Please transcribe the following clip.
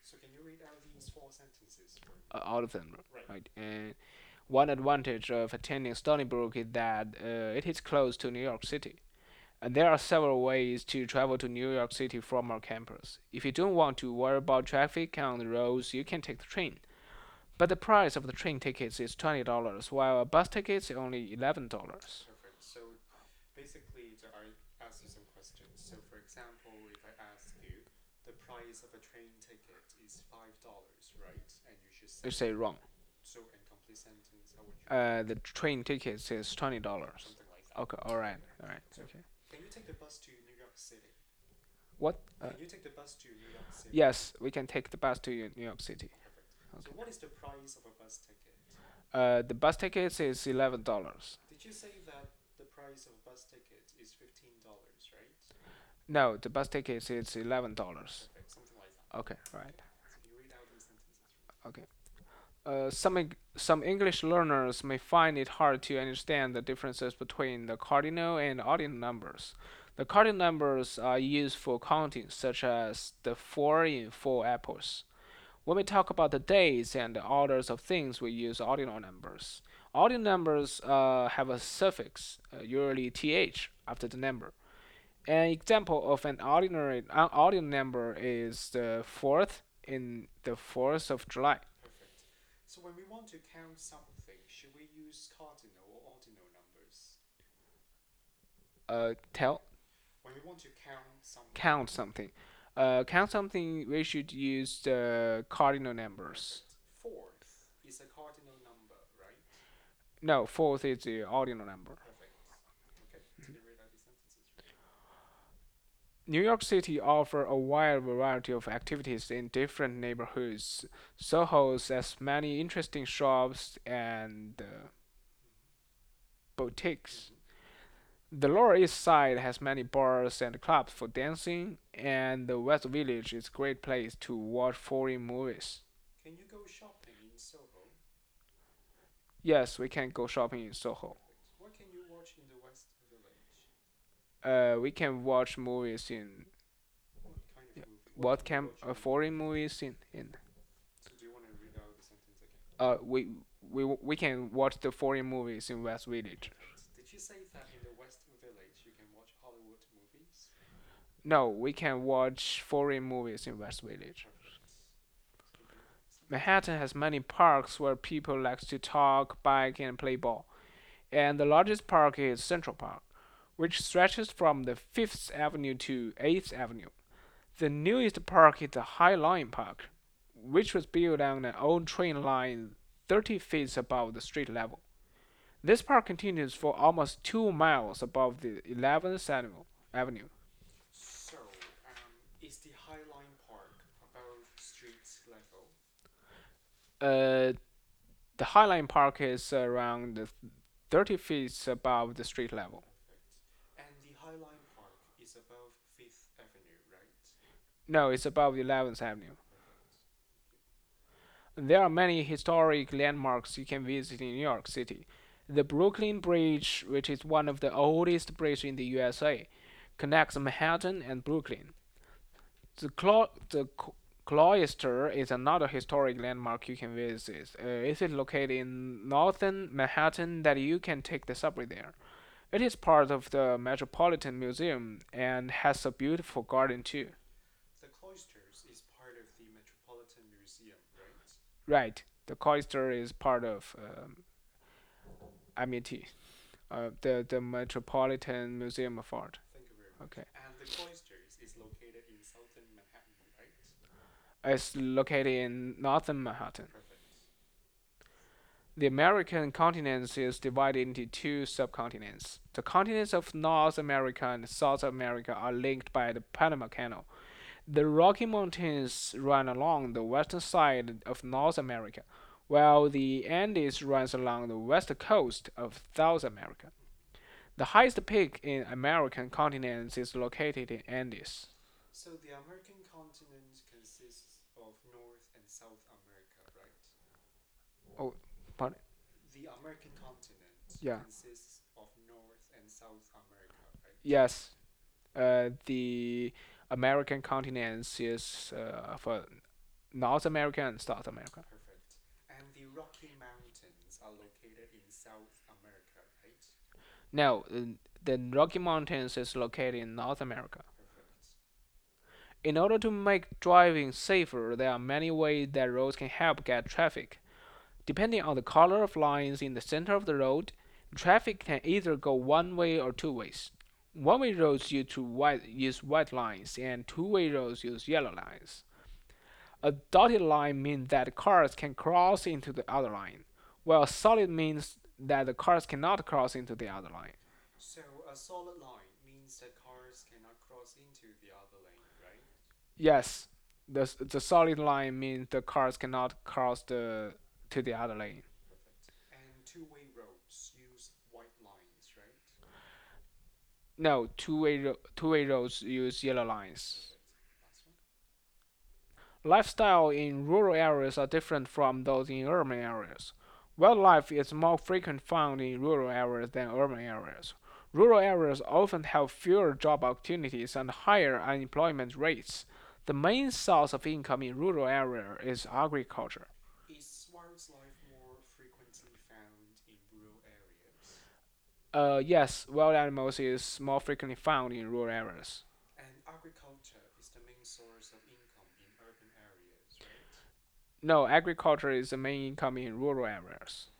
All of them, right? And one advantage of attending Stony Brook is that it is close to New York City. And there are several ways to travel to New York City from our campus. If you don't want to worry about traffic on the roads, you can take the train. But the price of the train tickets is $20, while a bus ticket is only $11. You say wrong. The train tickets is $20. Okay, all right, okay. What? Yes, we can take the bus to New York City. Okay. The bus tickets is $11. No, the bus tickets is $11. Okay, right. Okay. Some English learners may find it hard to understand the differences between the cardinal and ordinal numbers. The cardinal numbers are used for counting, such as the 4 in 4 apples. When we talk about the days and the orders of things, we use ordinal numbers. Ordinal numbers have a suffix, usually th, after the number. An example of an ordinal number is the fourth in the 4th of July. Tell count something. Count something. We should use the cardinal numbers. No, fourth is the ordinal number. New York City offers a wide variety of activities in different neighborhoods. Soho has many interesting shops and boutiques. The Lower East Side has many bars and clubs for dancing, and the West Village is a great place to watch foreign movies. Yes, we can go shopping in Soho. We can watch movies in what can foreign movies in we can watch the foreign movies in West Village. No, we can watch foreign movies in West Village. Manhattan has many parks where people like to talk, bike, and play ball. And the largest park is Central Park, which stretches from the 5th Avenue to 8th Avenue. The newest park is the High Line Park, which was built on an old train line 30 feet above the street level. This park continues for almost 2 miles above the 11th Avenue. Uh, the High Line Park is around 30 feet above the street level. No, it's above the 11th Avenue. There are many historic landmarks you can visit in New York City. The Brooklyn Bridge, which is one of the oldest bridges in the USA, connects Manhattan and Brooklyn. The Cloister is another historic landmark you can visit. It is located in northern Manhattan that you can take the subway there. It is part of the Metropolitan Museum and has a beautiful garden too. Right, the Cloister is part of MIT, the Metropolitan Museum of Art. Okay, it's located in northern Manhattan. The American continent is divided into two subcontinents. The continents of North America and South America are linked by the Panama Canal. The Rocky Mountains run along the western side of North America, while the Andes runs along the west coast of South America. The highest peak in American continent is located in Andes. Oh, pardon? Yeah. Yes. The American continent is for North America and South America. Perfect. And the Rocky Mountains are located in South America, right? No, the Rocky Mountains is located in North America. Perfect. In order to make driving safer, there are many ways that roads can help guide traffic. Depending on the color of lines in the center of the road, traffic can either go one way or two ways. One-way roads use white lines, and two-way roads use yellow lines. A dotted line means that cars can cross into the other line, while a solid means that the cars cannot cross into the other line. So a solid line means that cars cannot cross into the other lane, right? Yes, the solid line means the cars cannot cross the to the other lane. Perfect. And two-way roads use white lines, right? No, two-way roads use yellow lines. Perfect. Last one. Lifestyle in rural areas are different from those in urban areas. Wildlife is more frequent found in rural areas than urban areas. Rural areas often have fewer job opportunities and higher unemployment rates. The main source of income in rural areas is agriculture. Is wildlife more frequently found in rural areas? Yes, wild animals is more frequently found in rural areas. And agriculture is the main source of income in urban areas, right? No, agriculture is the main income in rural areas.